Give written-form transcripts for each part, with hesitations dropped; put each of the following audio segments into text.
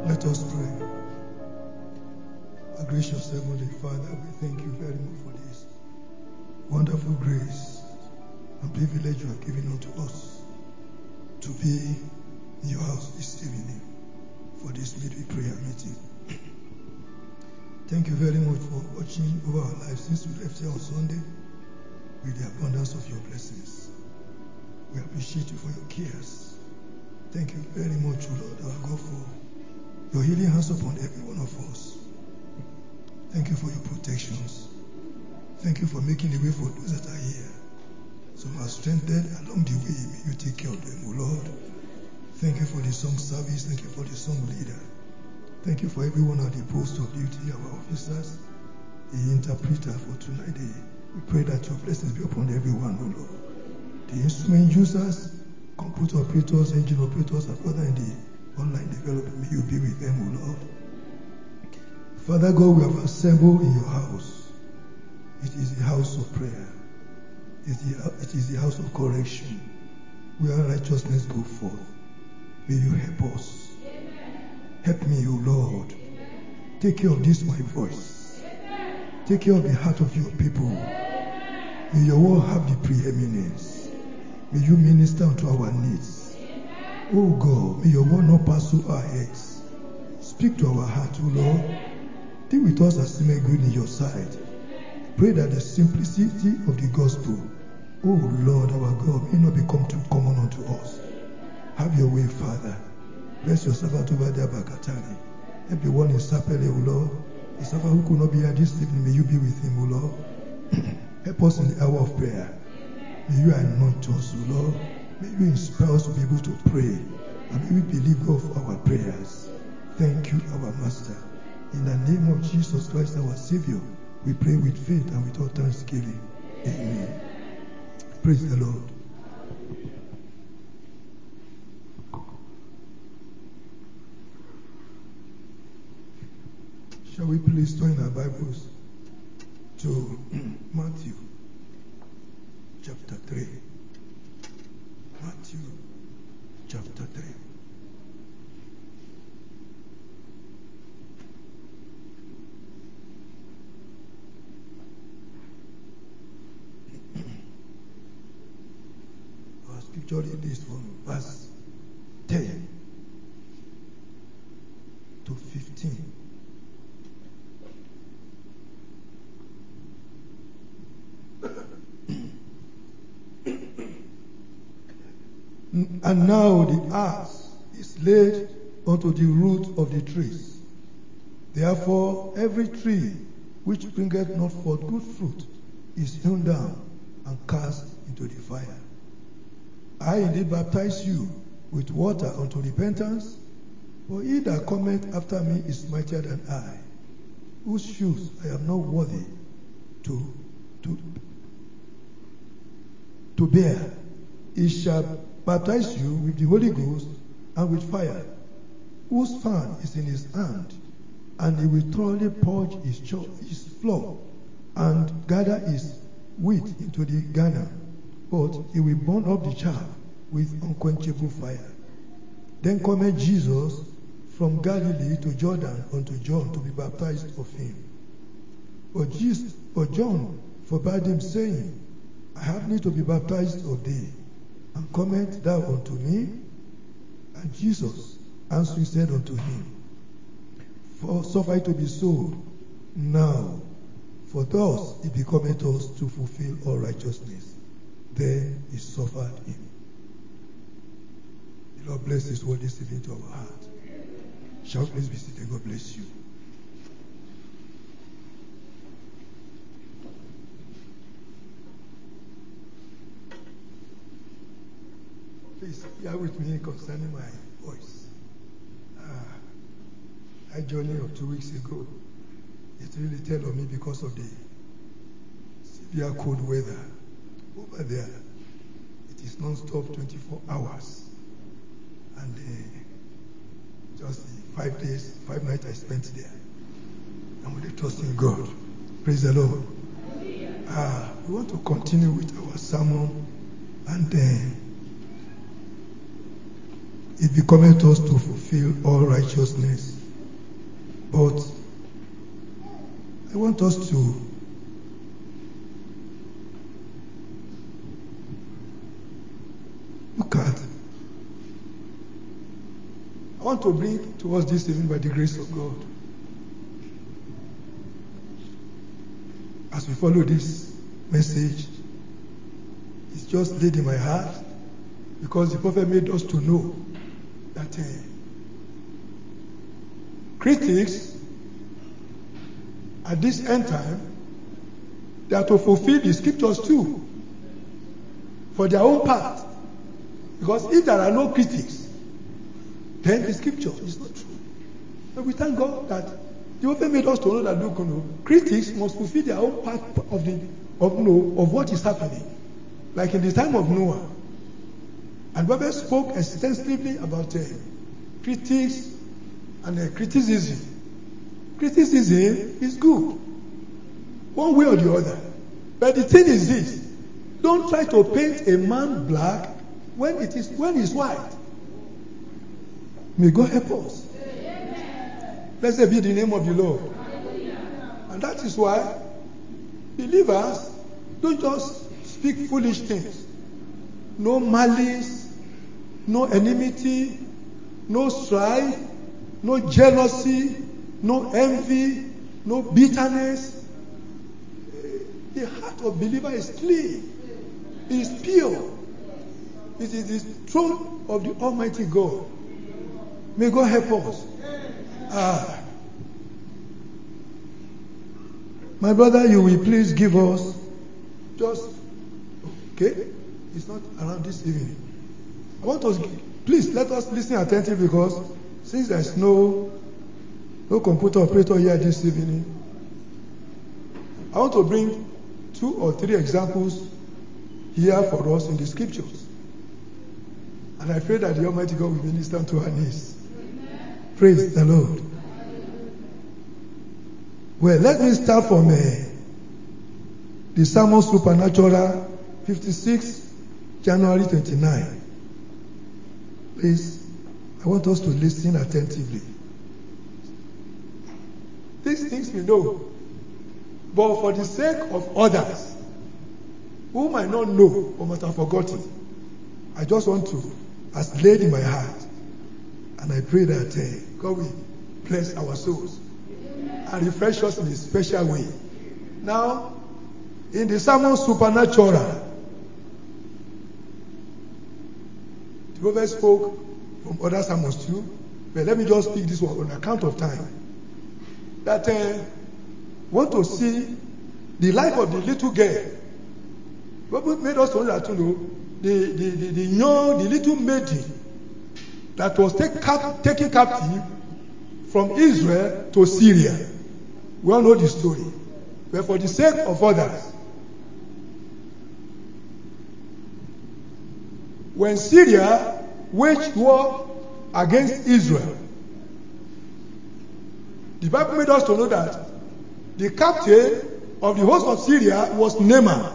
Let us pray. Our gracious Heavenly Father, we thank you very much for this wonderful grace and privilege you have given unto us to be in your house this evening for this midweek prayer meeting. Thank you very much for watching over our lives since we left here on Sunday with the abundance of your blessings. We appreciate you for your cares. Thank you very much, Lord our God, for your healing hands upon every one of us. Thank you for your protections. Thank you for making the way for those that are here. Some are strengthened along the way. May you take care of them, O Lord. Thank you for the song service. Thank you for the song leader. Thank you for everyone at the post of duty, our officers, the interpreter for tonight. We pray that your blessings be upon everyone, O Lord. The instrument users, computer operators, engine operators, and other in the online development, may you be with them, O Lord. Father God, we have assembled in your house. It is the house of prayer. It is the house of correction, where righteousness go forth. May you help us. Amen. Help me, O Lord. Amen. Take care of this, my voice. Amen. Take care of the heart of your people. Amen. May your word have the preeminence. May you minister unto our needs. Amen. Oh God, may your word not pass through our heads. Speak to our heart, O Lord. Deal with us as seemeth good in your sight. Pray that the simplicity of the gospel, oh Lord our God, may not become too common unto us. Have your way, Father. Bless your servant over there, Bakatani. Everyone in Sapele, O Lord. The servant who could not be here this evening, may you be with him, O Lord. Help us in the hour of prayer. May you anoint us, O Lord. May you inspire us to be able to pray. And may we believe God for our prayers. Thank you, our Master. In the name of Jesus Christ, our Savior, we pray with faith and with all thanksgiving. Amen. Praise the Lord. Shall we please turn our Bibles to Matthew chapter 3. Matthew chapter 3. Our scripture is from verse 10 to 15. And now the axe is laid unto the root of the trees. Therefore every tree which bringeth not forth good fruit is hewn down and cast into the fire. I indeed baptize you with water unto repentance, but he that cometh after me is mightier than I, whose shoes I am not worthy to bear. He shall baptize you with the Holy Ghost and with fire, whose fan is in his hand, and he will thoroughly purge his floor and gather his wheat into the garner, but he will burn up the chaff with unquenchable fire. Then cometh Jesus from Galilee to Jordan unto John to be baptized of him. But John forbade him, saying, I have need to be baptized of thee, and comest thou unto me? And Jesus answering said unto him, For suffer it to be so now, for thus it becometh us to fulfill all righteousness. Then he suffered him. The Lord bless his word this evening to our heart. Shall we please be seated? God bless you. Please bear with me concerning my voice. I journeyed of 2 weeks ago. It really tell on me because of the severe cold weather over there. It is non-stop 24 hours. And just the 5 days, 5 nights I spent there. I'm really trusting God. Praise the Lord. We want to continue with our sermon, and it becometh us to fulfill all righteousness. But I want us to look at, I want to bring to us this evening by the grace of God, as we follow this message, it's just laid in my heart because the prophet made us to know that critics at this end time, they are to fulfill the scriptures too for their own part. Because if there are no critics, then the scripture is not true. But we thank God that the prophet made us to know that critics must fulfill their own part of what is happening. Like in the time of Noah. And the prophet spoke extensively about critics and criticism. Criticism is good, one way or the other. But the thing is this: don't try to paint a man black when he's white. May God help us. Blessed be the name of the Lord. And that is why believers don't just speak foolish things. No malice, no enmity, no strife, no jealousy, no envy, no bitterness. The heart of believer is clean. It is pure. It is the throne of the Almighty God. May God help us. My brother, you will please give us just, okay? It's not around this evening. I want us, please let us listen attentively, because since there's no computer operator here this evening, I want to bring 2 or 3 examples here for us in the scriptures. And I pray that the Almighty God will minister to our needs. Praise the Lord. Well, let me start from the Sermon Supernatural, 56, January 29. Please, I want us to listen attentively. These things we know, but for the sake of others who might not know or might have forgotten, I just want to, as laid in my heart, and I pray that God will bless our souls and refresh us in a special way. Now, in the Sermon Supernatural, the prophet spoke from other sermons too, but let me just speak this one on account of time. That want to see the life of the little girl. God made us to know that the little maiden that was taken captive from Israel to Syria. We all know the story. But for the sake of others, when Syria waged war against Israel, the Bible made us to know that the captain of the host of Syria was Naaman.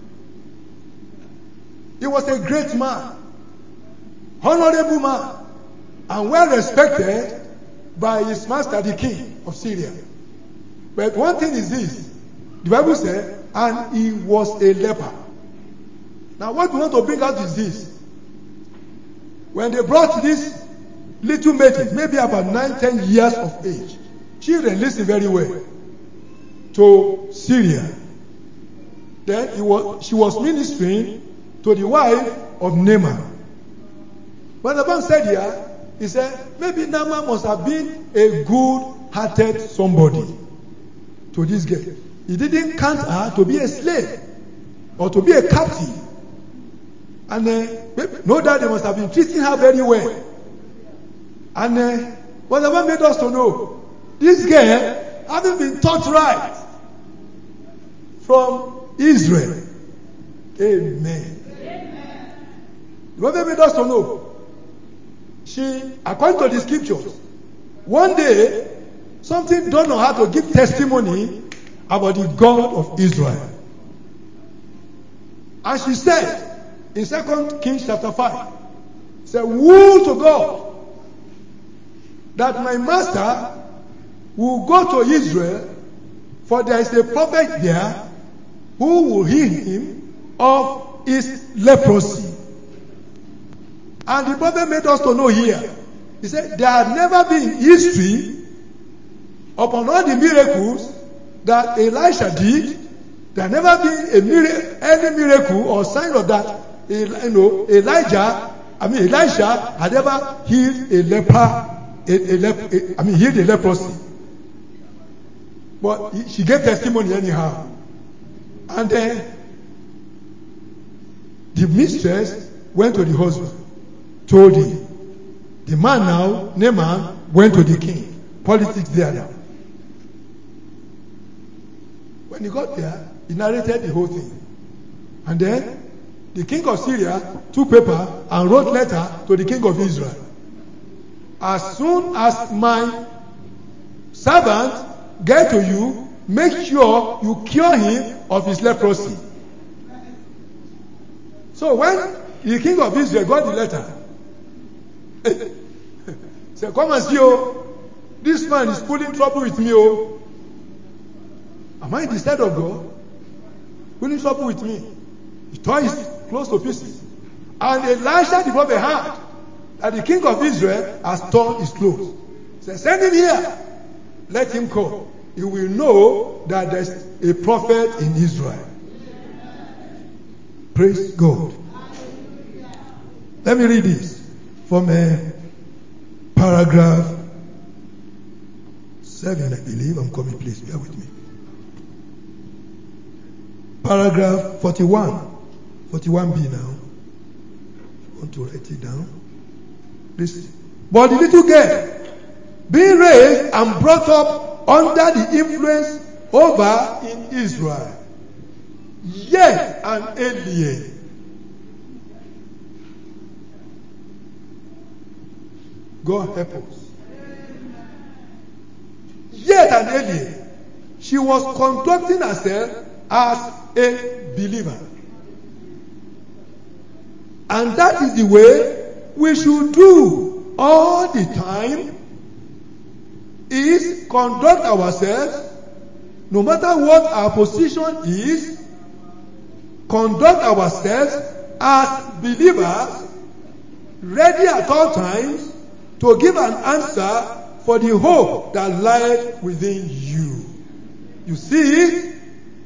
He was a great man, honorable man, and well respected by his master, the king of Syria. But one thing is this: the Bible said, and he was a leper. Now, what we want to bring out is this: when they brought this little maiden, maybe about 9-10 years of age, children listen very well, to Syria. Then she was ministering to the wife of Naaman. When the man said here, he said, maybe Naaman must have been a good-hearted somebody to this girl. He didn't count her to be a slave or to be a captive. And no doubt they must have been treating her very well. And what the man made us to know, this girl, having been taught right from Israel. Amen. The Bible made us to know, she, according to the scriptures, one day something dawned on her to give testimony about the God of Israel. And she said in 2 Kings chapter 5, said, woe to God that my master will go to Israel, for there is a prophet there who will heal him of his leprosy. And the prophet made us to know here. He said, there had never been history upon all the miracles that Elisha did. There had never been any miracle or sign of that. Elisha had ever healed healed a leprosy. But she gave testimony anyhow. And then the mistress went to the husband, told him. The man now, Naaman, went to the king. Politics there now. When he got there, he narrated the whole thing. And then the king of Syria took paper and wrote letter to the king of Israel. As soon as my servant get to you, make sure you cure him of his leprosy. So when the king of Israel got the letter, said, come and see, this man is pulling trouble with me. Am I the side of God? Pulling trouble with me. He tore his clothes to pieces. And Elisha the prophet heard that the king of Israel has torn his clothes. He said, send him here. Let him come. He will know that there's a prophet in Israel. Praise God. Let me read this from paragraph 7, I believe. I'm coming, please. Bear with me. Paragraph 41. 41b now. I want to write it down. Listen. But the little girl, being raised and brought up under the influence over in Israel, yet an alien. God help us. Yet an alien. She was conducting herself as a believer. And that is the way we should do all the time, is conduct ourselves, no matter what our position is, conduct ourselves as believers, ready at all times to give an answer for the hope that lies within you. You see it?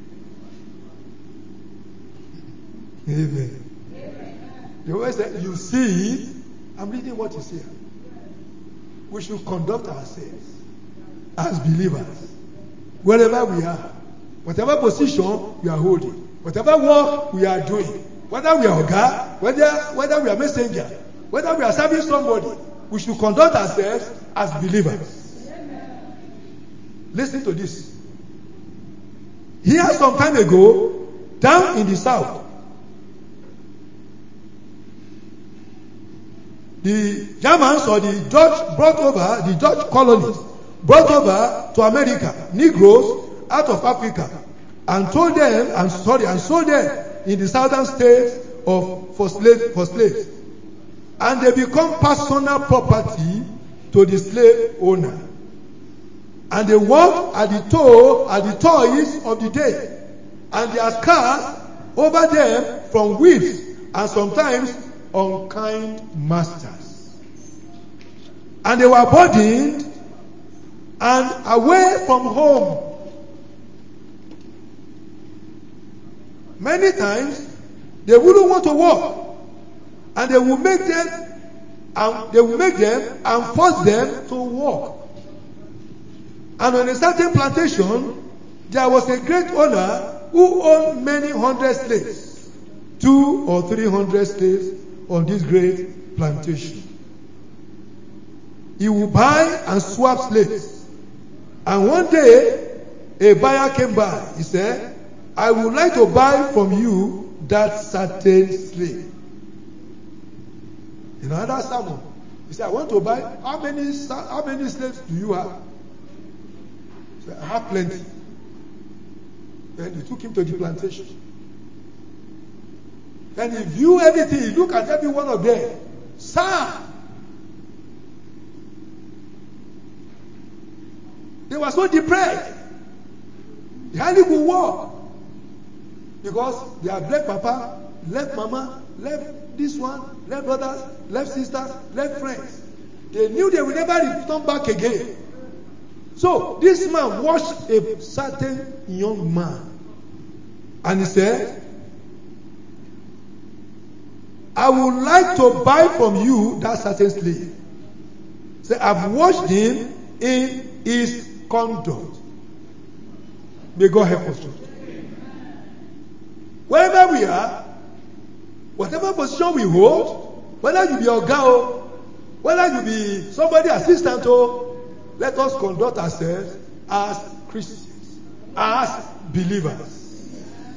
Amen. The always say, you see it? I'm reading what you see. We should conduct ourselves as believers, wherever we are, whatever position we are holding, whatever work we are doing, whether we are Oga, whether we are messenger, whether we are serving somebody, we should conduct ourselves as believers. Listen to this. Here some time ago, down in the south, the Germans or the Dutch colonists brought over to America Negroes out of Africa and sold them in the southern states for slaves. And they become personal property to the slave owner. And they work at the toys of the day. And they are cast over them from whips and sometimes unkind masters. And they were burdened and away from home. Many times they wouldn't want to work. And they will make them and force them to work. And on a certain plantation, there was a great owner who owned many hundred slaves, 200 or 300 slaves on this great plantation. He would buy and swap slaves. And one day, a buyer came by. He said, I would like to buy from you that certain slave. In another sermon, he said, I want to buy, how many slaves do you have? He said, I have plenty. Then he took him to the plantation. Then he viewed everything, he looked at every one of them. Sir, They were so depressed. They hardly could walk. Because they have left Papa, left Mama, left this one, left brothers, left sisters, left friends. They knew they would never return back again. So this man watched a certain young man. And he said, I would like to buy from you that certain slave. Say, I've watched him in his conduct. May God help us. Wherever we are, whatever position we hold, whether you be Oga, whether you be somebody assistant, let us conduct ourselves as Christians, as believers.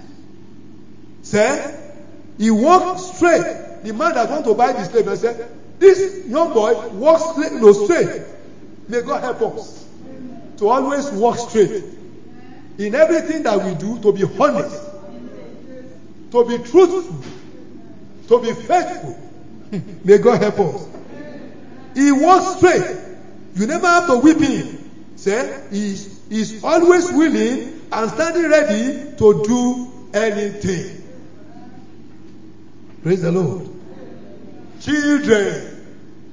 Say, he walked straight. The man that want to buy the slave and said, this young boy walks straight. May God help us to always walk straight. In everything that we do, to be honest, to be truthful, to be faithful. May God help us. He walks straight. You never have to whip him. Say, he's always willing and standing ready to do anything. Praise the Lord. Children,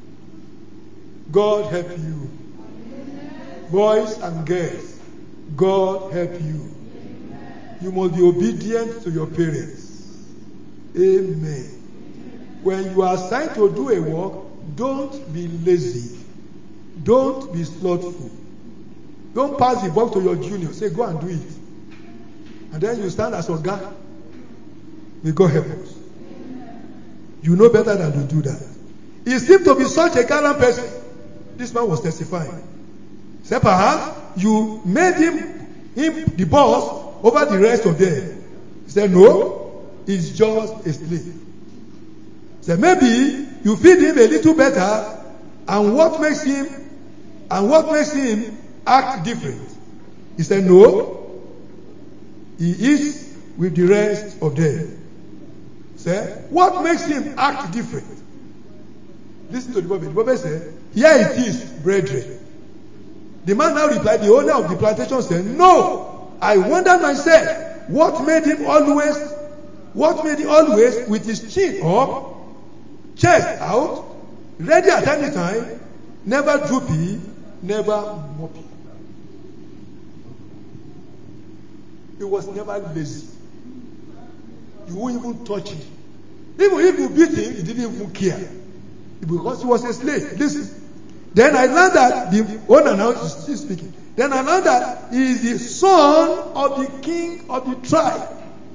God help you. Boys and girls, God help you. You must be obedient to your parents. Amen. When you are assigned to do a work, don't be lazy. Don't be slothful. Don't pass the buck to your junior. Say, go and do it. And then you stand as Oga. May God help us. You know better than to do that. He seemed to be such a gallant person. This man was testifying. Say, perhaps you made him the boss over the rest of them. He said, no, he's just a slave. Say, maybe you feed him a little better, and what makes him act different? He said, no, he eats with the rest of them. Say, what makes him act different? Listen to the prophet. The prophet said, here it is, brethren. The man now replied, the owner of the plantation said, no, I wonder myself, what made him always with his chin up, chest out, ready at any time, never droopy, never mopey. He was never lazy. You won't even touch him. Even if you beat him, he didn't even care. Because he was a slave. Listen. Then I learned that the owner now is still speaking. Then I learned that he is the son of the king of the tribe.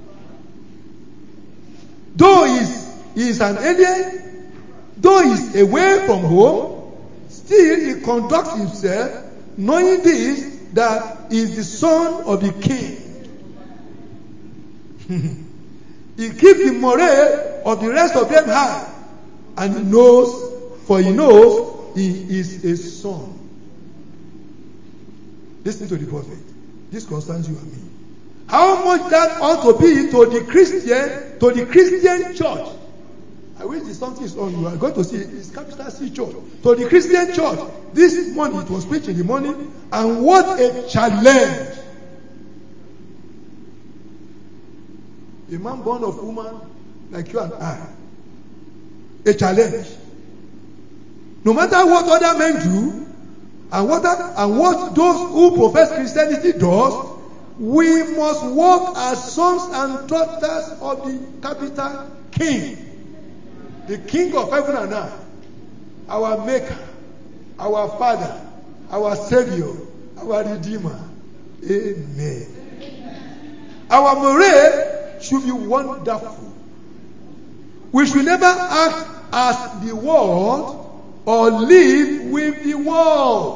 Though he is an alien, though he is away from home, still he conducts himself knowing this, that he is the son of the king. He keeps the morale of the rest of them high, and he knows he is a son. Listen to the prophet. This concerns you and me. How much that ought to be to the Christian church. I wish the something is on. You are going to see it's capital C church. To the Christian church. This morning it was preached in the morning, and what a challenge. A man born of woman like you and I. A challenge. No matter what other men do, and what those who profess Christianity does, we must walk as sons and daughters of the capital King. The King of heaven and earth. Our Maker, our Father, our Savior, our Redeemer. Amen. Our morale should be wonderful. We should never act as the world or live with the world.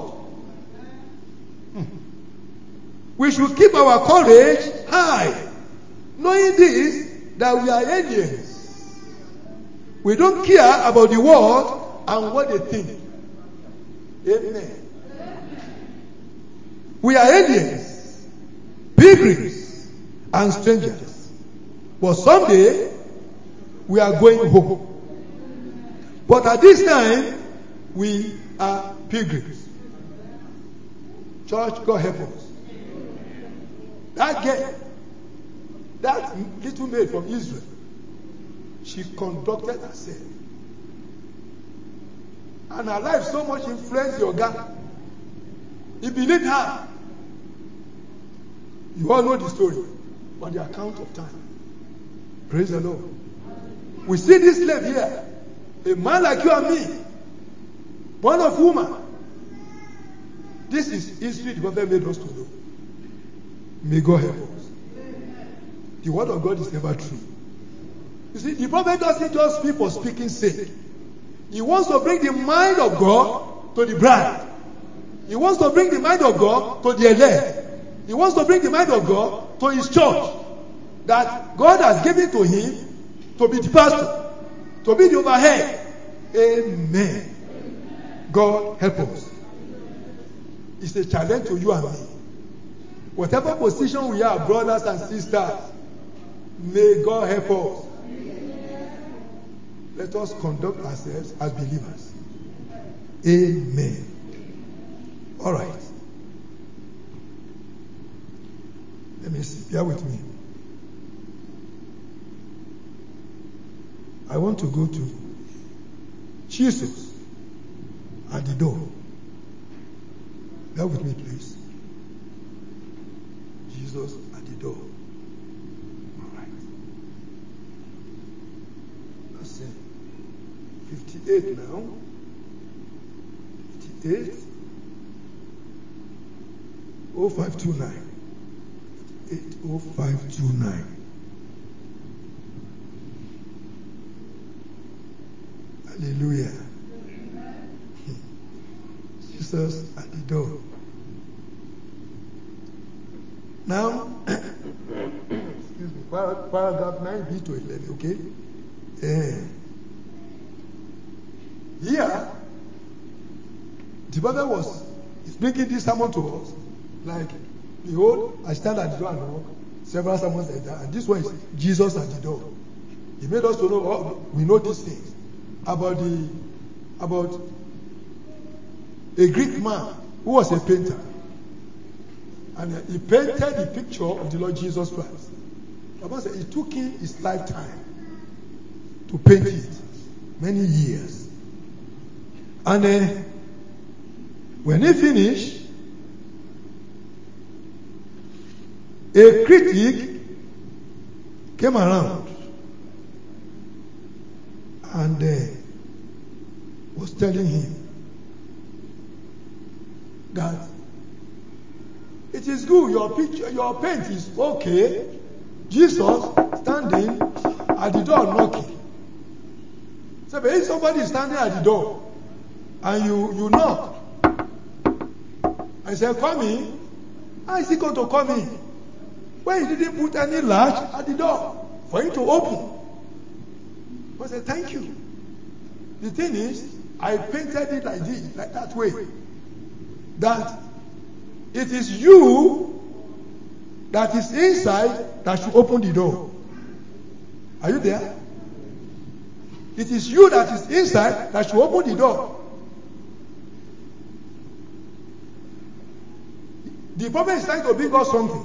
We should keep our courage high, knowing this, that we are aliens. We don't care about the world and what they think. Amen. We are aliens, pilgrims, and strangers. But someday, we are going home. But at this time, we are pilgrims. Church, God help us. That girl, that little maid from Israel, she conducted herself. And her life so much influenced the Oga. He believed her. You all know the story on the account of time. Praise the Lord. We see this slave here. A man like you and me. Born of woman. This is history the prophet made us to know. May God help us. The word of God is never true. You see, the prophet doesn't just speak for speaking sake. He wants to bring the mind of God to the bride. He wants to bring the mind of God to the elect. He wants to bring the mind of God to his church. That God has given to him to be the pastor, to be the overhead. Amen. God help us. It's a challenge to you and me. Whatever position we are, brothers and sisters, may God help us. Let us conduct ourselves as believers. Amen. All right. Let me see. Bear with me. I want to go to Jesus at the door. Bear with me, please. Jesus at the door. All right. That's it. 58 now. 58. 0529. 80529. Hallelujah. Jesus at the door. Now, excuse me, paragraph 9b to 11, okay? Here, the brother was speaking this sermon to us, like, behold, I stand at the door and knock. Several sermons like that, and this one is Jesus at the door. He made us to know, we know these things about a Greek man who was a painter, and he painted the picture of the Lord Jesus Christ. The Bible said it took him his lifetime to paint it, many years. And when he finished, a critic came around and was telling him that it is good, your picture, your paint is okay. Jesus standing at the door knocking. So, but if somebody is standing at the door and you knock and say, come in, how is he going to come in? When he didn't put any latch at the door for him to open. I said, thank you. The thing is, I painted it like this, like that way. That it is you that is inside that should open the door. Are you there? It is you that is inside that should open the door. The prophet is trying to bring us something.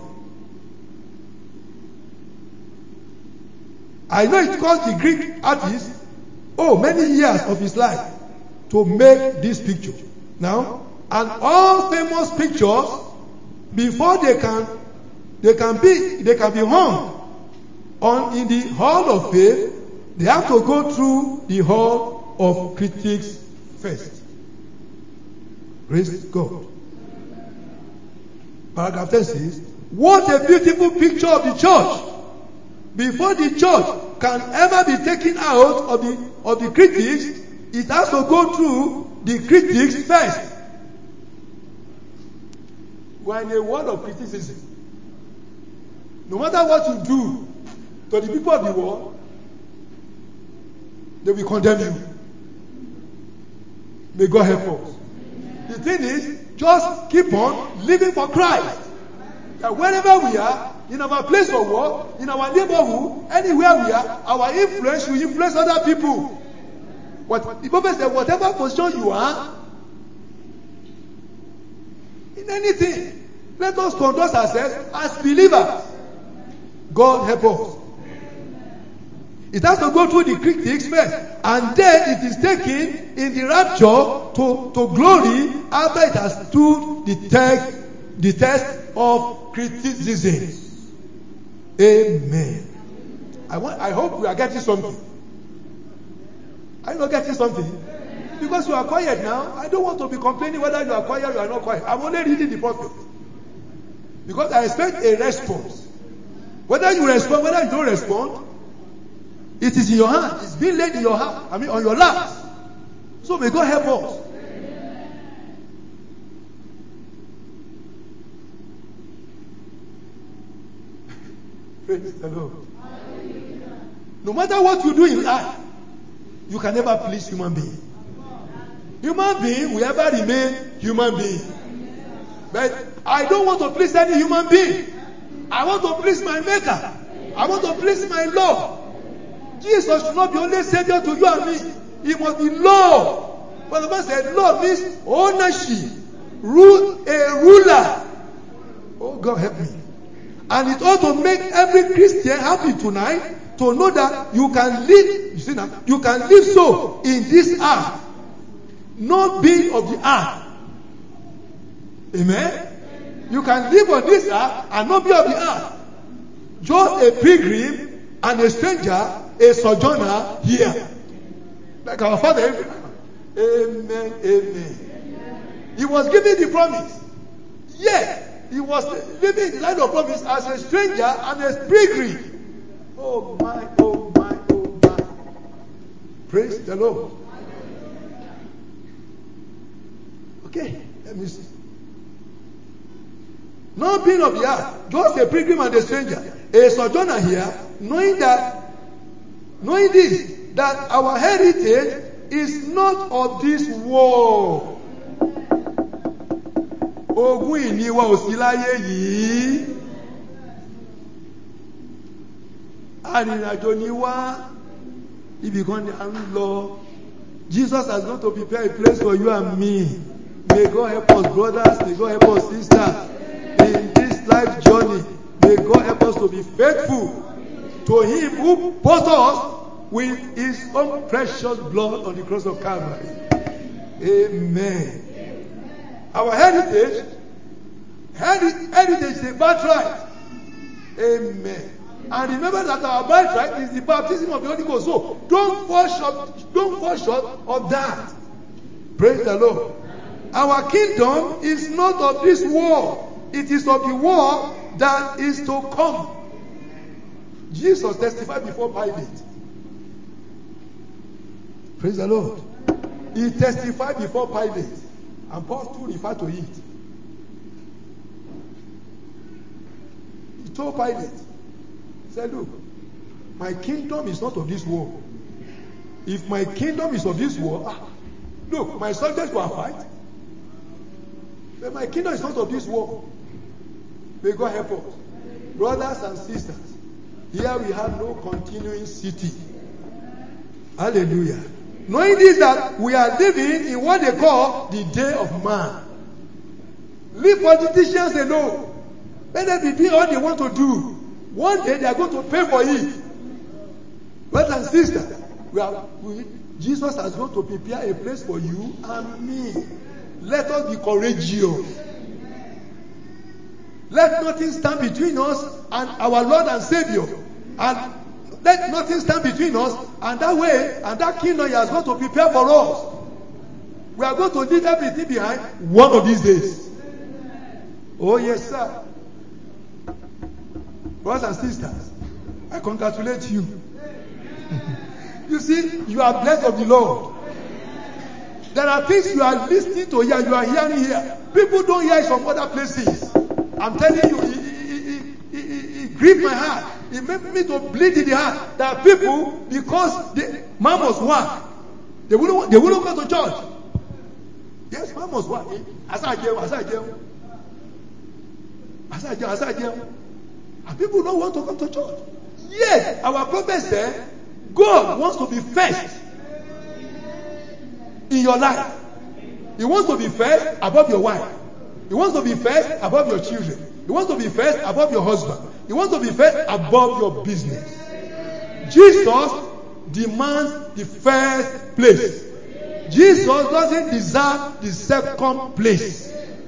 I know it cost the Greek artist many years of his life to make this picture. Now, and all famous pictures, before they can be hung on in the hall of fame, they have to go through the hall of critics first. Praise God. Paragraph 10 says, what a beautiful picture of the church. Before the church can ever be taken out of the critics, it has to go through the critics first. We are in a world of criticism. No matter what you do to the people of the world, they will condemn you. May God help us. The thing is, just keep on living for Christ. That wherever we are, in our place of work, in our neighborhood, anywhere we are, our influence will influence other people. What the Bible said, whatever position you are, in anything. Let us conduct ourselves as believers. God help us. It has to go through the critics first, and then it is taken in the rapture to glory after it has stood the test of criticism. Amen. I hope we are getting something. Are you not getting something? Because you are quiet now. I don't want to be complaining whether you are quiet or you are not quiet. I'm only reading the prophet. Because I expect a response. Whether you respond, whether you don't respond, it is in your hand. It's being laid in your hand. On your lap. So may God help us. Praise the Lord. No matter what you do in life, you can never please human being. Human being will ever remain human being. But I don't want to please any human being. I want to please my Maker. I want to please my Lord. Jesus should not be only Savior to you and me. He must be Lord. But the Bible said Lord means ownership. A ruler. Oh, God help me. And it ought to make every Christian happy tonight to know that you can live, you see now, you can live so in this earth. Not being of the earth. Amen? You can live on this earth and not be of the earth. Just a pilgrim and a stranger, a sojourner here. Like our Father Abraham. Amen, amen. He was given the promise. Yeah, he was living in the land of promise as a stranger and a pilgrim. Oh my, oh my, oh my. Praise the Lord. Okay, let me see. Not being of the earth, just a pilgrim and a stranger, a sojourner here, knowing this, that our heritage is not of this world. Ogun ìní wa ò sí láyé yìí. Arìnrìnàjò ni wá. Ibì kan ni à ń lọ. Jesus has gone to prepare a place for you and me. May God help us, brothers. May God help us, sisters. In this life journey, may God help us to be faithful to Him who bought us with His own precious blood on the cross of Calvary. Amen. Our heritage is a birthright. Amen. And remember that our birthright is the baptism of the Holy Ghost. So don't fall short of that. Praise the Lord. Our kingdom is not of this world. It is of the world that is to come. Jesus testified before Pilate. Praise the Lord. He testified before Pilate. And Paul too referred to it. He told Pilate, he said, look, my kingdom is not of this world. If my kingdom is of this world, look, my subjects will fight. But my kingdom is not of this world. May God help us. Brothers and sisters, here we have no continuing city. Hallelujah. Knowing this, that we are living in what they call the day of man. Leave politicians alone. Let them be doing all they want to do. One day they are going to pay for it. Brothers and sisters, Jesus has gone to prepare a place for you and me. Let us be courageous. Let nothing stand between us and our Lord and Savior. And let nothing stand between us and that way and that kingdom He has got to prepare for us. We are going to leave everything behind one of these days. Oh yes, sir. Brothers and sisters, I congratulate you. You see, you are blessed of the Lord. There are things you are listening to here, you are hearing here. People don't hear it from other places. I'm telling you, it grieved my heart. It made me to bleed in the heart. There are people, because man must work, they wouldn't go to church. Yes, man must work. And people don't want to come to church. Yes, our prophet said, God wants to be first in your life. He wants to be first above your wife. He wants to be first above your children. He wants to be first above your husband. He wants to be first above your business. Jesus demands the first place. Jesus doesn't deserve the second place.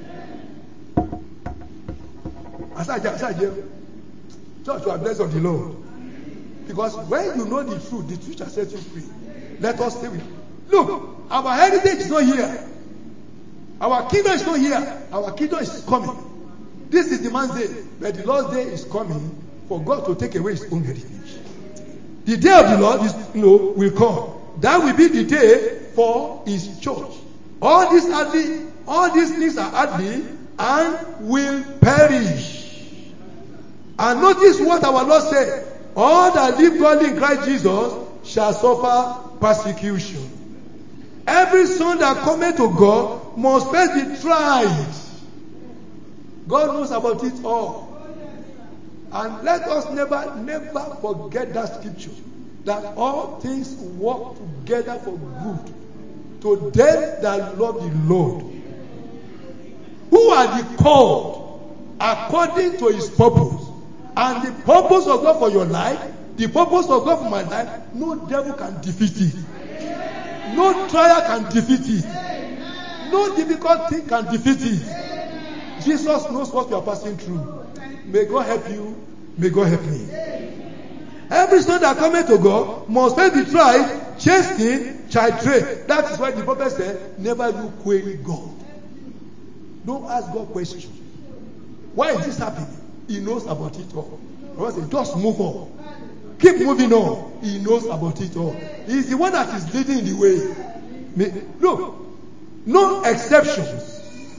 Church, you are blessed of the Lord. Because when you know the truth shall set you free. Let us stay with it. Look, our heritage is not here. Our kingdom is not here. Our kingdom is coming. This is the man's day. But the Lord's day is coming for God to take away his own heritage. The day of the Lord is, will come. That will be the day for his church. All these things are ugly and will perish. And notice what our Lord said. All that live godly in Christ Jesus shall suffer persecution. Every son that cometh to God must first be tried. God knows about it all. And let us never forget that scripture. That all things work together for good to them that love the Lord. Who are the called according to his purpose. And the purpose of God for your life, the purpose of God for my life, no devil can defeat it. No trial can defeat it. No difficult thing can defeat it. Jesus knows what you are passing through. May God help you. May God help me. Every son that cometh to God must first be tried, chastened, chided. That is why the prophet said, never you query God. Don't ask God questions. Why is this happening? He knows about it all. Just move on. Keep moving on. He knows about it all. He is the one that is leading the way. Look, no exceptions.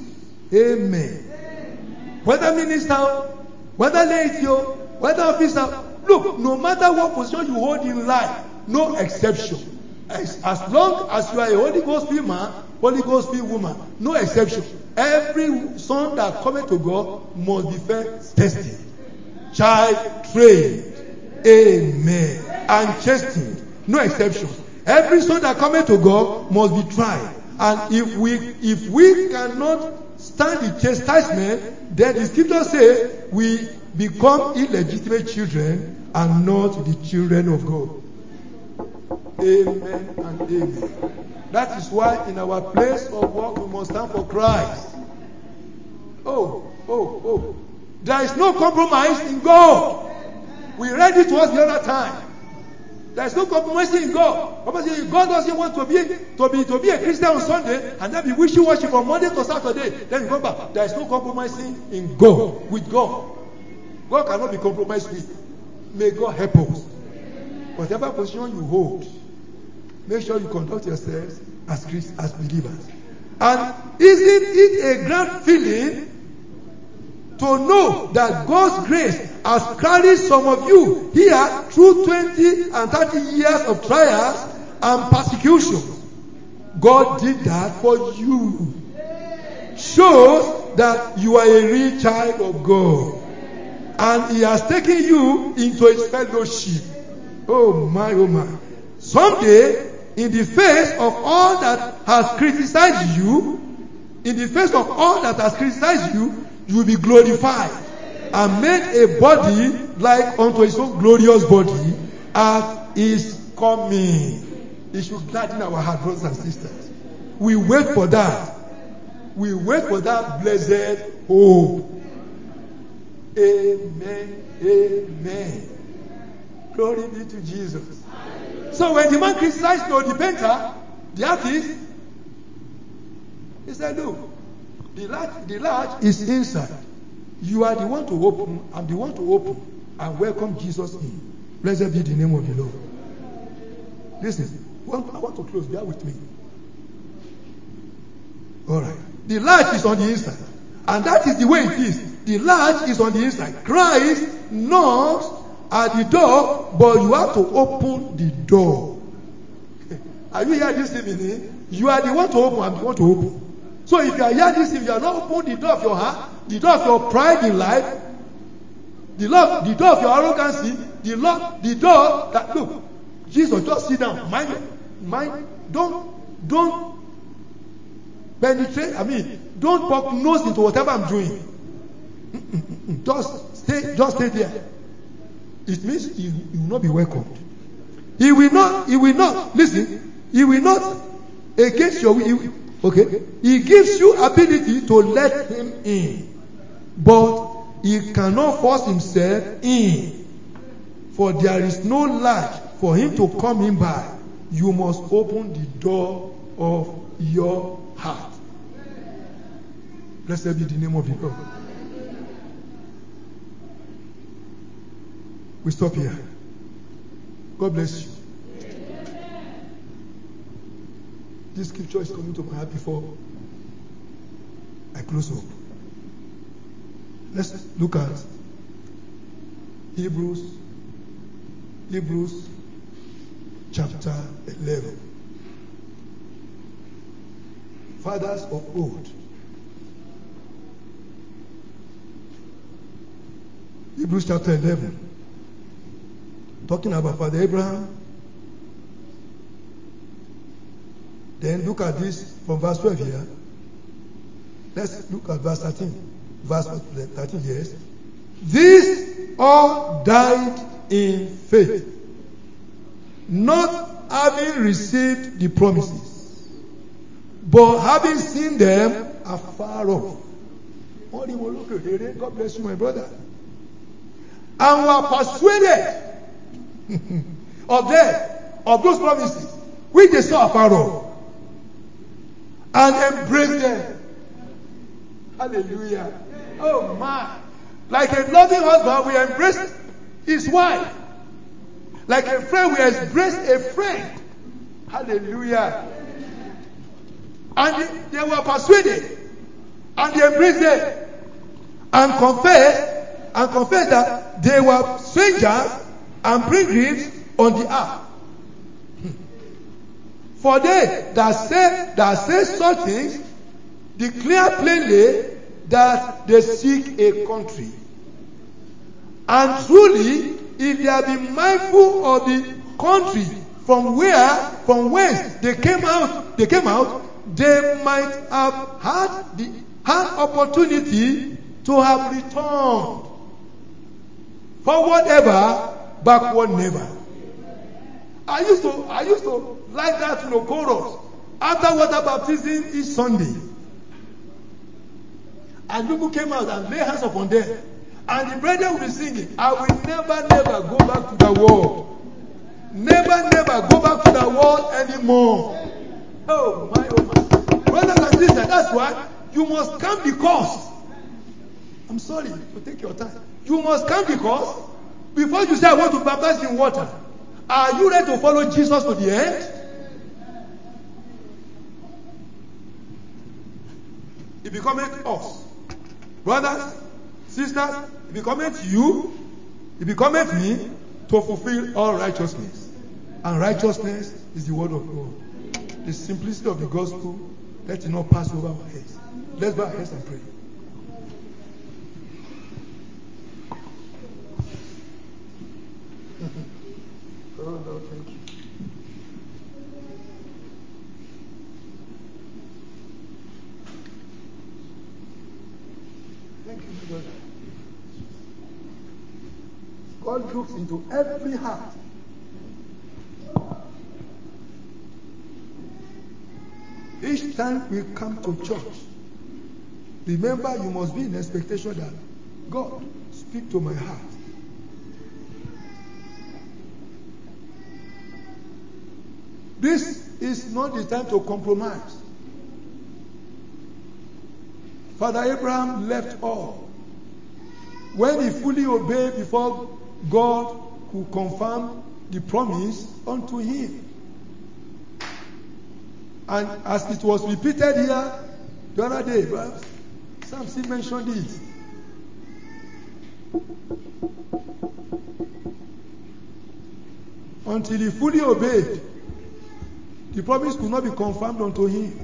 Amen. Whether minister, whether lady, whether officer, look, no matter what position you hold in life, no exception. As long as you are a Holy Ghost filled man, Holy Ghost filled woman, no exception. Every son that cometh to God must be first tested, child trained, amen, and chastened, no exception. Every son that cometh to God must be tried, and if we cannot stand the chastisement, then the scripture says we become illegitimate children and not the children of God. Amen and amen. That is why in our place of work we must stand for Christ. Oh. There is no compromise in God. We read it once the other time. There is no compromise in God. God doesn't want to be a Christian on Sunday and then be wishy-washy from Monday to Saturday. Then you come back. There is no compromising in God, with God. God cannot be compromised with. May God help us. Whatever position you hold, make sure you conduct yourselves as believers. And isn't it a grand feeling to know that God's grace has carried some of you here through 20 and 30 years of trials and persecution? God did that for you. Shows that you are a real child of God. And He has taken you into His fellowship. Oh my. Someday, in the face of all that has criticized you, you will be glorified and made a body like unto His own glorious body as is coming. It should gladden our heart, brothers and sisters. We wait for that. We wait for that blessed hope. Amen. Glory be to Jesus. So when the man criticized the painter, the artist, he said, look, the latch is inside. You are the one to open. I'm the one to open and welcome Jesus in. Blessed be the name of the Lord. Listen, I want to close. Bear with me. All right. The latch is on the inside. And that is the way it is. The latch is on the inside. Christ knocks at the door, but you have to open the door. Are you here this evening? You are the one to open, I'm the one to open. So if you are here this evening, you are not opening the door of your heart, the door of your pride in life, the door of your arrogancy, the door that, look, Jesus, just sit down. Mind, don't penetrate, Don't poke nose into whatever I'm doing. Just stay there. It means you will not be welcomed. He will not, listen, he will not against your will. Okay? He gives you ability to let him in. But he cannot force himself in. For there is no latch for him to come in by. You must open the door of your heart. Blessed be the name of the Lord. We stop here. God bless you. This scripture is coming to my heart before I close up. Let's look at Hebrews chapter 11. Fathers of old. Hebrews chapter 11. Talking about Father Abraham. Then look at this from verse 12 here. Let's look at verse 13. Verse 13, yes. These all died in faith, not having received the promises, but having seen them afar off. God bless you, my brother. And were persuaded of those promises which they saw afar off, and embraced them. Hallelujah. Oh my. Like a loving husband, we embrace his wife. Like a friend, we embrace a friend. Hallelujah. And they were persuaded, and they embraced them, and confessed that they were strangers and pilgrims on the earth. For they that say such things declare plainly that they seek a country. And truly, if they have been mindful of the country from whence they came out, they might have had opportunity to have returned. Forward ever, backward never. I used to like that chorus after water baptism each Sunday. And people came out and lay hands upon them. And the brethren will be singing, I will never go back to the world. Never go back to the world anymore. Oh my. Brothers and sisters, that's why you must count the cost. I'm sorry to take your time. You must count the cost before you say, I want to baptize in water. Are you ready to follow Jesus to the end? It becometh us. Brothers, sisters, it becometh you, it becometh me to fulfill all righteousness. And righteousness is the word of God. The simplicity of the gospel, let it not pass over our heads. Let's bow our heads and pray. Oh Lord, thank you. Thank you, brother. God looks into every heart. Each time we come to church, remember you must be in expectation that God speak to my heart. This is not the time to compromise. Father Abraham left all. When he fully obeyed before God could confirm the promise unto him. And as it was repeated here the other day, Sam still mentioned it. Until he fully obeyed, the promise could not be confirmed unto him.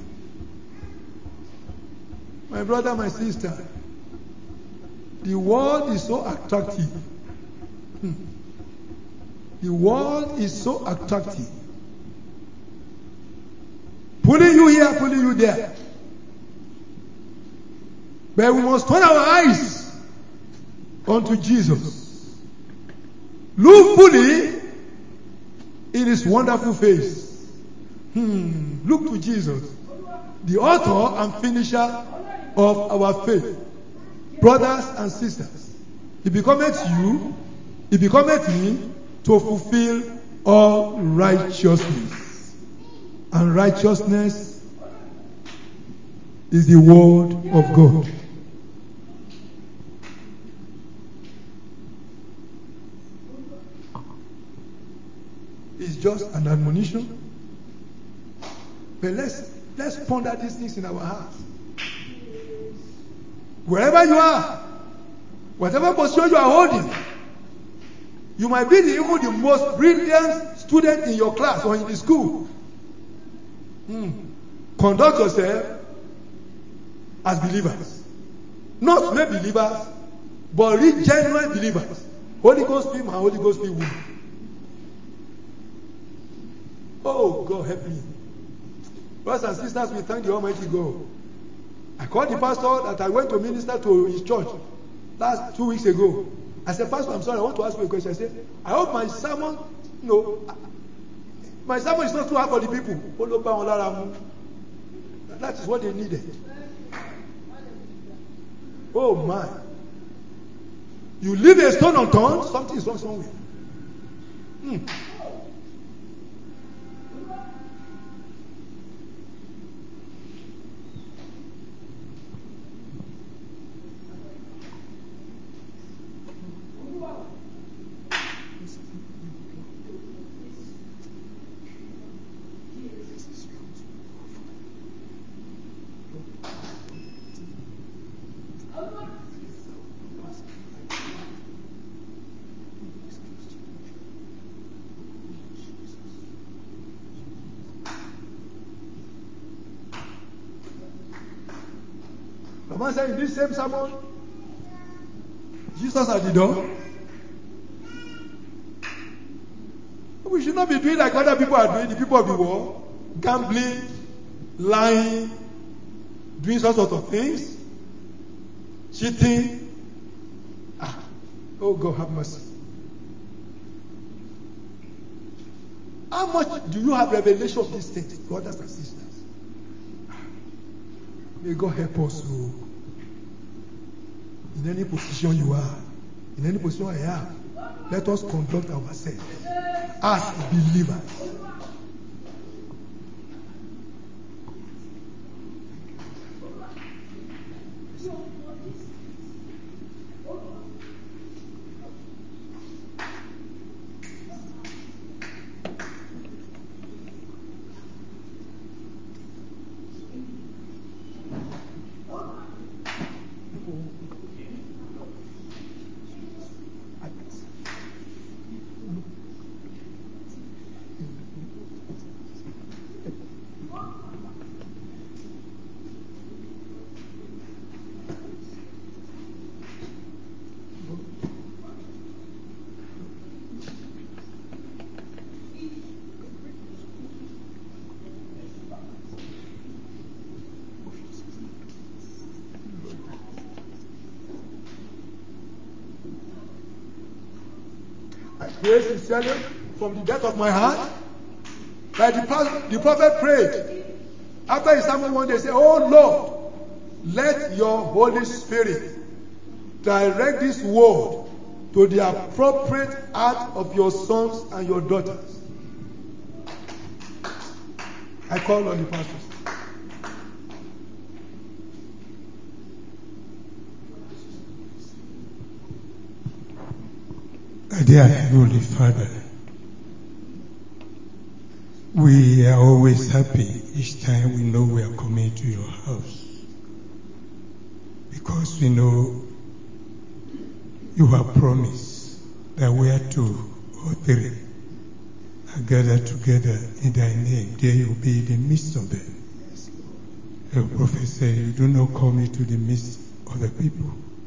My brother, my sister, the world is so attractive. The world is so attractive. Pulling you here, pulling you there. But we must turn our eyes unto Jesus. Look fully in his wonderful face. Look to Jesus, the author and finisher of our faith. Brothers and sisters, it becometh you, it becometh me to fulfill all righteousness. And righteousness is the word of God. It's just an admonition. But let's ponder these things in our hearts. Wherever you are, whatever position you are holding, you might be even the most brilliant student in your class or in the school. Conduct yourself as believers. Not mere believers, but real genuine believers. Holy Ghost people and Holy Ghost people. Oh, God help me. Brothers and sisters, we thank the Almighty God. I called the pastor that I went to minister to his church 2 weeks ago. I said, Pastor, I'm sorry, I want to ask you a question. I said, I hope my sermon, my sermon is not too hard for the people. That is what they needed. Oh my. You leave a stone unturned, something is wrong somewhere. The man said in this same sermon, Jesus at the door. We should not be doing like other people are doing, the people of the world, gambling, lying, doing all sorts of things, cheating. Oh God, have mercy. How much do you have revelation of these things, brothers and sisters? May God help us. In any position you are, in any position I am, let us conduct ourselves as believers. Pray sincerely from the depth of my heart. Like the prophet prayed. After his sermon one day, he said, Oh Lord, let your Holy Spirit direct this word to the appropriate heart of your sons and your daughters. I call on the pastors. Dear Heavenly Father, we are always happy each time we know we are coming to your house, because we know you have promised that where 2 or 3 are gathered together in thy name, there you will be in the midst of them. The prophet said, you do not call me to the midst of the people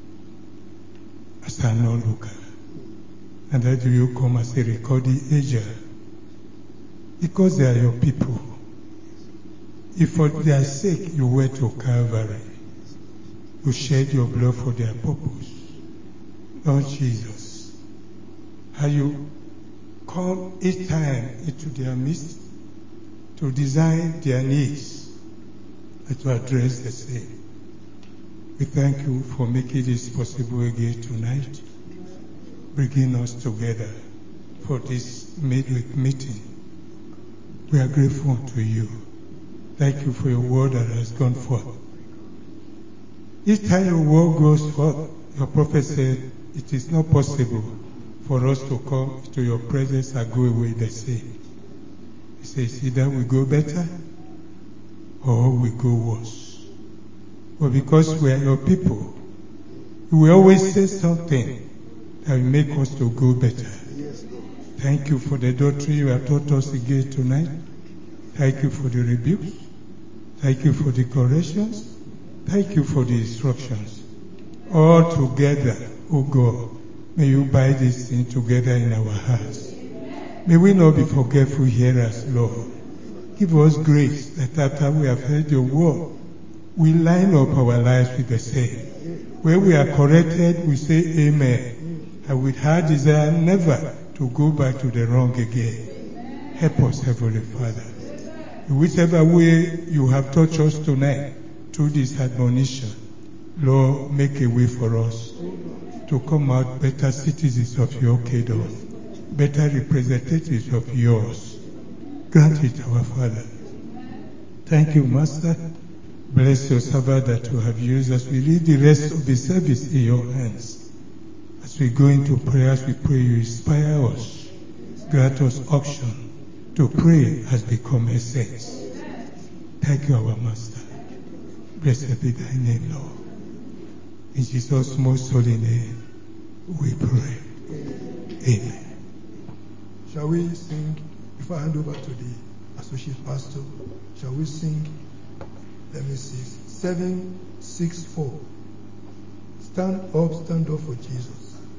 as an onlooker, and that you come as a recording agent, because they are your people. If for their sake you went to Calvary, You shed your blood for their purpose. Lord Jesus, how you come each time into their midst to design their needs and to address the same. We thank you for making this possible again tonight, bringing us together for this midweek meeting. We are grateful to you. Thank you for your word that has gone forth. Each time your word goes forth, your prophet said, it is not possible for us to come to your presence and go away the same. He says, either we go better or we go worse. But because we are your people, you will always say something that will make us to go better. Thank you for the doctrine you have taught us again tonight. Thank you for the rebukes. Thank you for the corrections. Thank you for the instructions. All together, O God, may you bind this thing together in our hearts. May we not be forgetful hearers, Lord. Give us grace that after we have heard your word, we line up our lives with the same. Where we are corrected, we say amen. And with heart desire never to go back to the wrong again. Help us, Heavenly Father. In whichever way you have taught us tonight, through this admonition, Lord, make a way for us to come out better citizens of your kingdom, better representatives of yours. Grant it, our Father. Thank you, Master. Bless your servant that you have used as we leave the rest of the service in your hands. As we go into prayers, we pray you inspire us. Grant us unction to pray as become a saints. Thank you, our Master. Blessed be thy name, Lord. In Jesus' most holy name, we pray. Amen. Shall we sing, before I hand over to the associate pastor, shall we sing, let me see, 764. Stand up for Jesus.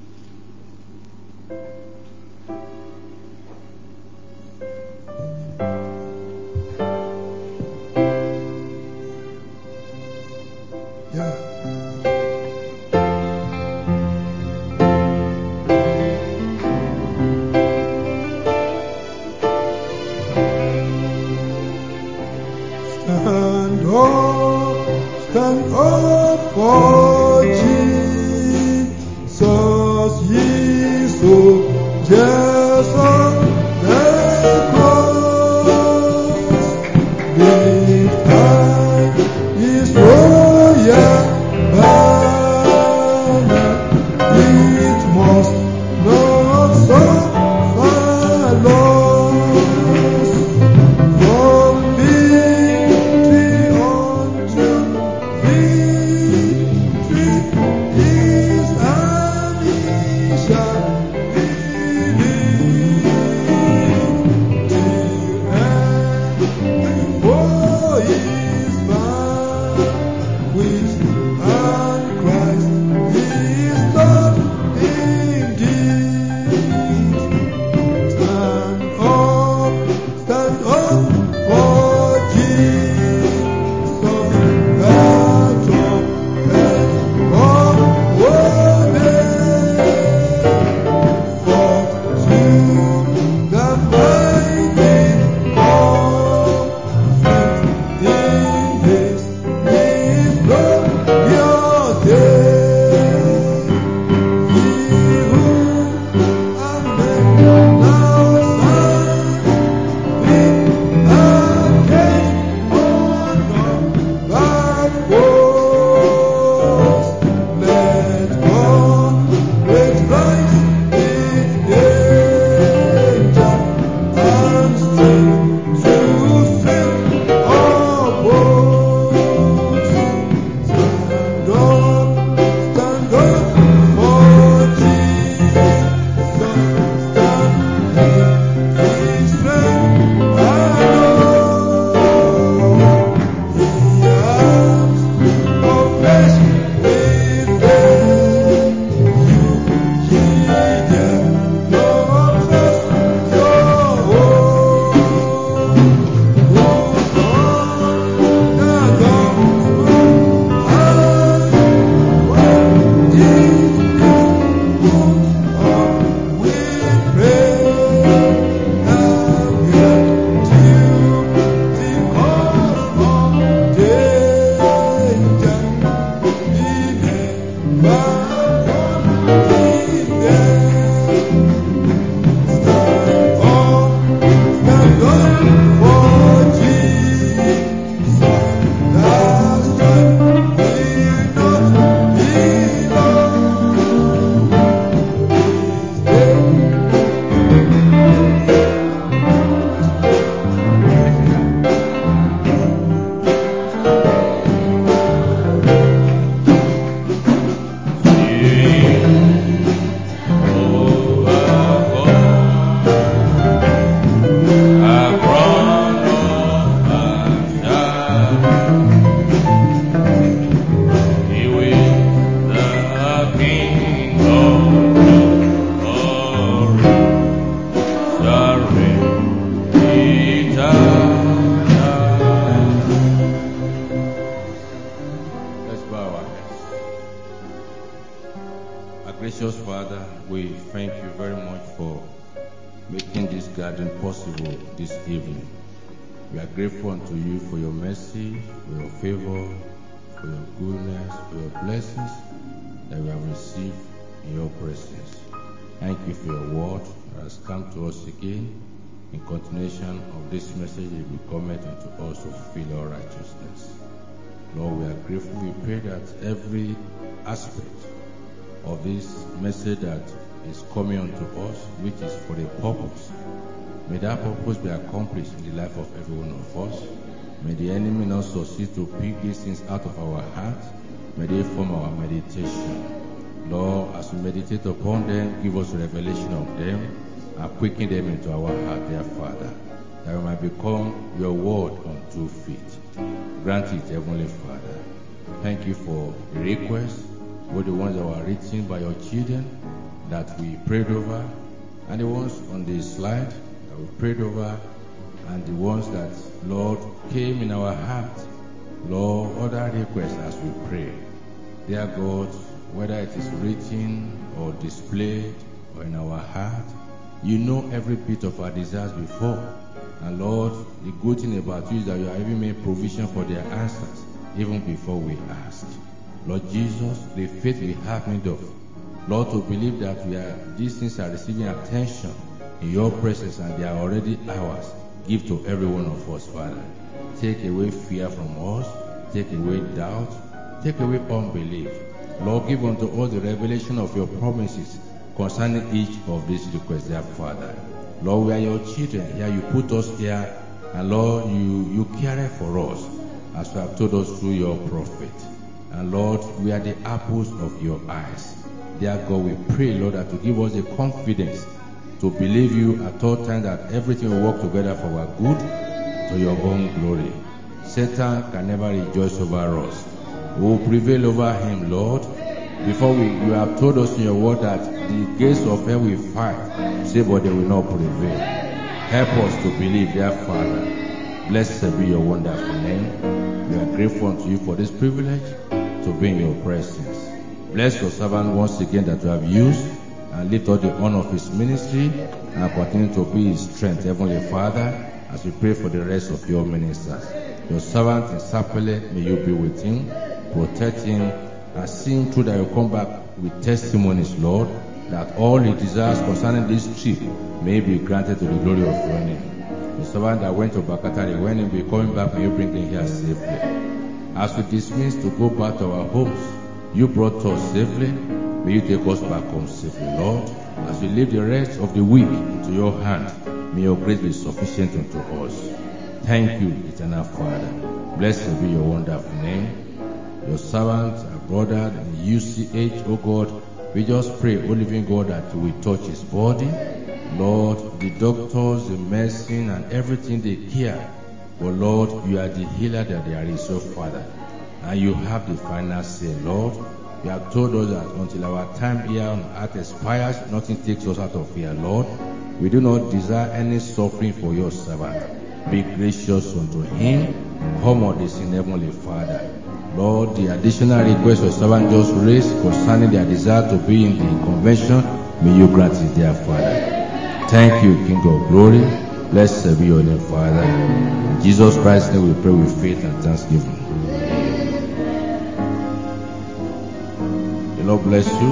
Stand up for Jesus, ye soldiers of the cross. Lift high his royal banner, it must not suffer loss. From victory unto victory, Gracious Father, we thank you very much for making this gathering possible this evening. We are grateful unto you for your mercy, for your favor, for your goodness, for your blessings that we have received in your presence. Thank you for your word that has come to us again. In continuation of this message, it will come unto us to fulfill all righteousness. Lord, we are grateful. We pray that every aspect of this message that is coming unto us, which is for a purpose, may that purpose be accomplished in the life of every one of us. May the enemy not succeed to pick these things out of our heart. May they form our meditation. Lord, as we meditate upon them, give us revelation of them and quicken them into our heart, dear Father, that we might become your word on 2 feet. Grant it, Heavenly Father. Thank you for the requests, both the ones that were written by your children that we prayed over, and the ones on the slide that we prayed over, and the ones that, Lord, came in our heart. Lord, other requests as we pray. Dear God, whether it is written or displayed or in our heart, you know every bit of our desires before. And Lord, the good thing about you is that you have even made provision for their answers even before we ask. Lord Jesus, the faith we have need of, Lord, to believe that these things are receiving attention in your presence and they are already ours. Give to every one of us, Father. Take away fear from us. Take away doubt. Take away unbelief. Lord, give unto us the revelation of your promises concerning each of these requests, dear Father. Lord, we are your children. Here you put us here, and Lord, you care for us, as you have told us through your prophet. And Lord, we are the apples of your eyes. Dear God, we pray, Lord, that to give us the confidence to believe you at all times that everything will work together for our good, to your own glory. Satan can never rejoice over us. We will prevail over him, Lord. Before you have told us in your word that the gates of hell will fight, say, but they will not prevail. Help us to believe, dear Father. Blessed be your wonderful name. We are grateful unto you for this privilege to be in your presence. Bless your servant once again that you have used, and lift up the honor of his ministry and continue to be his strength, Heavenly Father, as we pray for the rest of your ministers. Your servant in Sapele, may you be with him, protect him, and see him through that you come back with testimonies, Lord, that all he desires concerning this trip may be granted to the glory of your name. The servant that went to Bakatari, when he will be coming back, may you bring him here safely. As we dismiss to go back to our homes, you brought us safely. May you take us back home safely, Lord. As we leave the rest of the week into your hand, may your grace be sufficient unto us. Thank you, eternal Father. Blessed be your wonderful name. Your servant, our brother, the UCH, oh God, we just pray, O living God, that you will touch his body. Lord, the doctors, the medicine, and everything they care. But Lord, you are the healer that there is, oh Father. And you have the final say, Lord. You have told us that until our time here on earth expires, nothing takes us out of here, Lord. We do not desire any suffering for your servant. Be gracious unto him. Come on this in Heavenly Father. Lord, the additional request your servant just raised concerning their desire to be in the convention, may you grant it, dear Father. Thank you, King of glory. Blessed be your name, Father. In Jesus Christ's name we pray with faith and thanksgiving. The Lord bless you.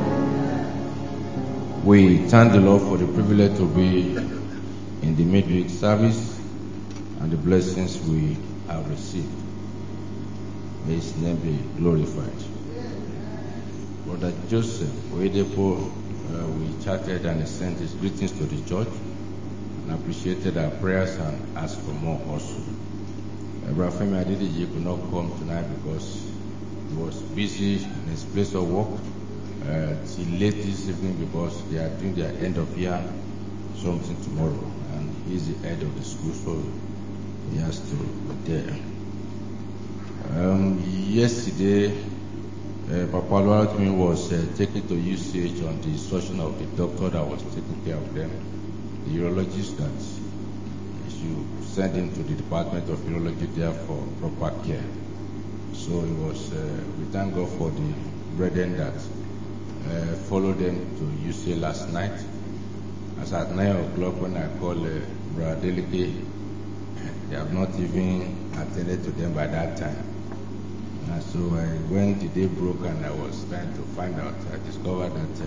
We thank the Lord for the privilege to be in the midweek service and the blessings we have received. May his name be glorified. Brother Joseph Oyedepo, we chatted and he sent his greetings to the church and appreciated our prayers and asked for more also. Brother Femi Adedeji could not come tonight because he was busy in his place of work till late this evening because they are doing their end of year something tomorrow, and he's the head of the school, so he has to be there. Yesterday, Papa Oluwatimi was taken to UCH on the instruction of the doctor that was taking care of them, the urologist, that he should send him to the Department of Urology there for proper care. So it was, we thank God for the brethren that followed them to UCA last night. As at 9 o'clock when I called Brother Delegate, they have not even attended to them by that time. And so when the day broke and I was trying to find out, I discovered that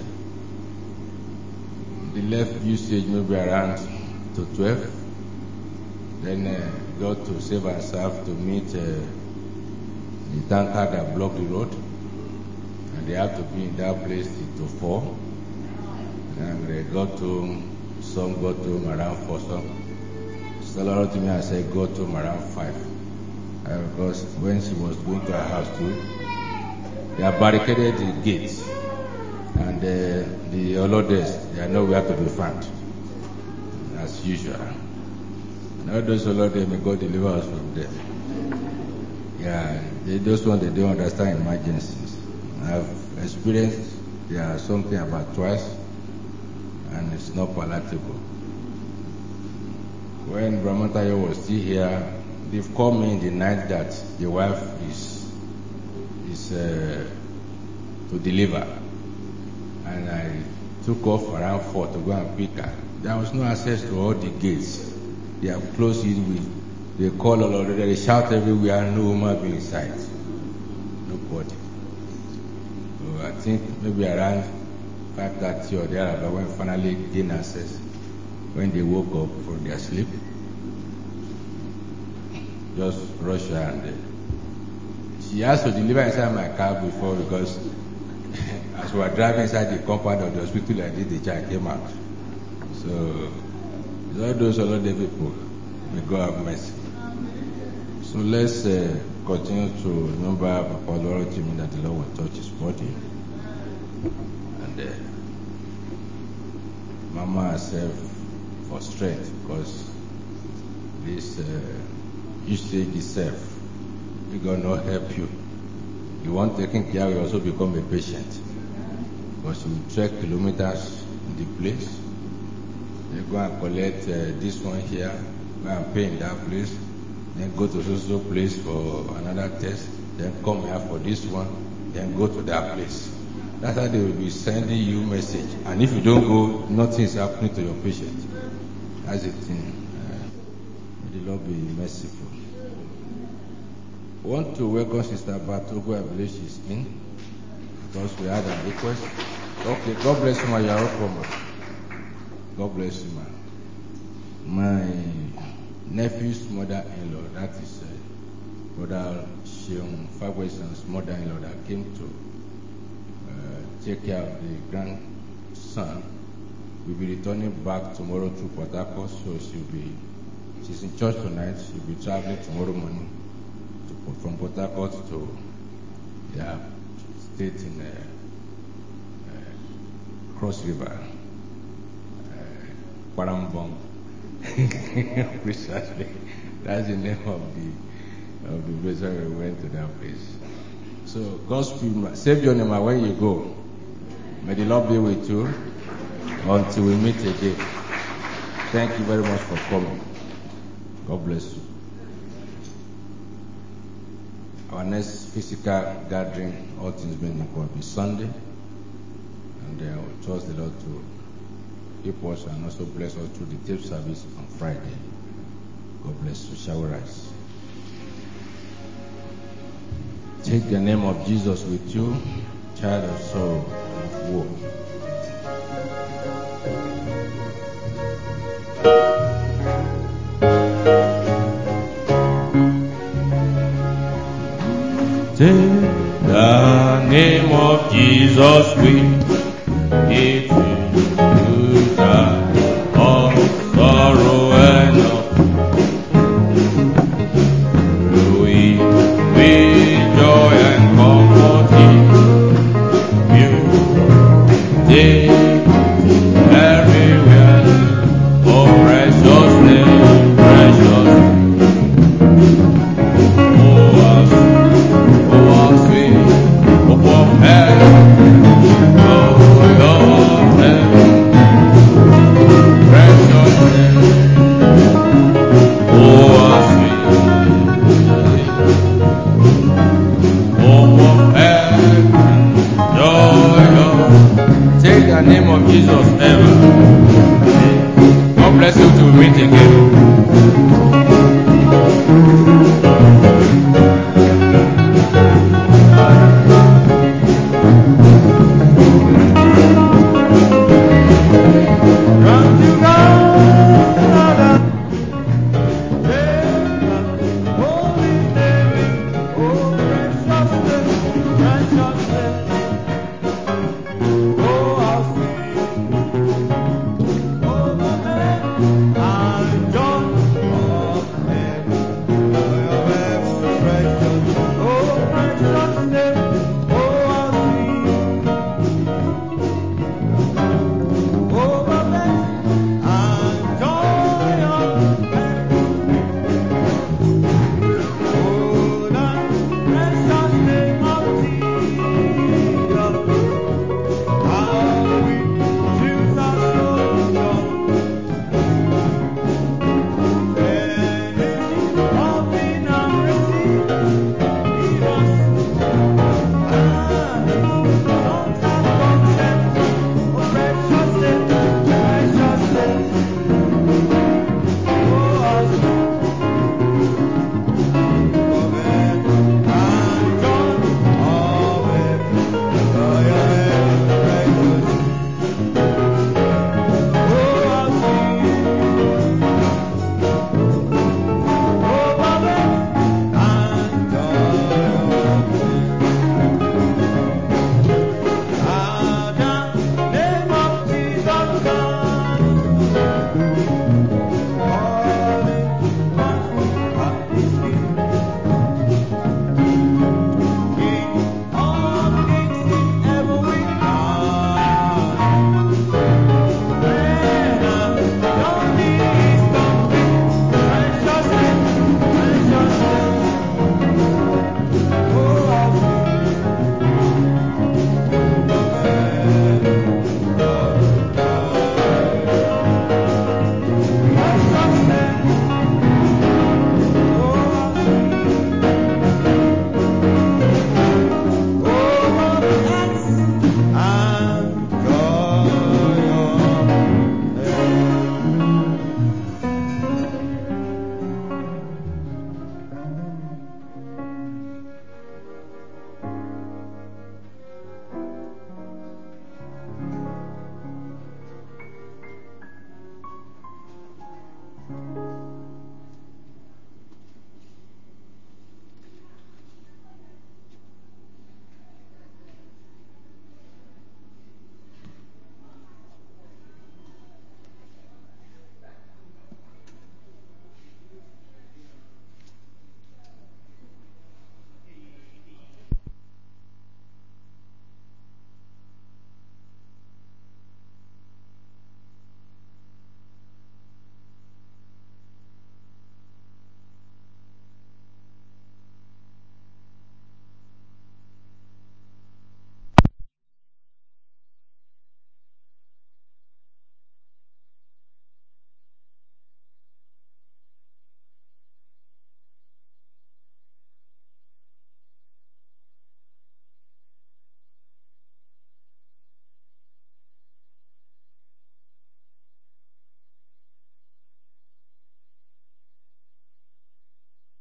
they left usage maybe around to 12. Then got to Save and Serve to meet the tanker that blocked the road. And they had to be in that place till 4. And they got to, some got home around 4. Some Stella to me and said got home around 5. Because when she was going to her house too, they have barricaded the gates. And the Olodes, they are nowhere to be found, as usual. And all those Olodes, may God deliver us from them. Yeah, they just want, they don't understand emergencies. I've experienced there something about twice, and it's not palatable. When Brahmatayo was still here, they've called me in the night that the wife is to deliver. And I took off around 4 to go and pick her. There was no access to all the gates. They have closed it with, they call all already, they shout everywhere, no woman being inside. Nobody. So I think maybe around 5:30 or thereabout when finally gained access, when they woke up from their sleep, just rush her and she has to deliver inside my car before, because as we were driving inside the compound of the hospital, I did the child came out. So it's all those other people, may God have mercy. So let's continue to remember Papa Lord Jimmy that the Lord will touch his body. And Mama herself for strength, because this usage itself, we gonna help you. You want taking care, you also become a patient, because you trek kilometers in the place. You go and collect this one here, go and pay in that place, then go to so place for another test, then come here for this one, then go to that place. That's how they will be sending you message. And if you don't go, nothing is happening to your patient. That's the thing. May the Lord be merciful. I want to welcome Sister Batogo. I believe she's in, because we had a request. Okay, God bless you, ma. You are welcome. God bless you, ma. My nephew's mother-in-law, that is Brother Sheung Fagweson's mother-in-law, that came to take care of the grandson, will be returning back tomorrow to Port Harcourt. So she's in church tonight. She'll be traveling tomorrow morning from Port Harcourt to their state in Cross River, Parambong. Precisely. That's the name of the place where we went to that place. So Godspeed, save your name when you go. May the Lord be with you until we meet again. Thank you very much for coming. God bless you. Our next physical gathering, all things being equal, will be Sunday. And I will trust the Lord to keep us and also bless us through the tape service on Friday. God bless you. Shall we rise? Take the name of Jesus with you, child of sorrow and of woe. Take the name of Jesus with it to die.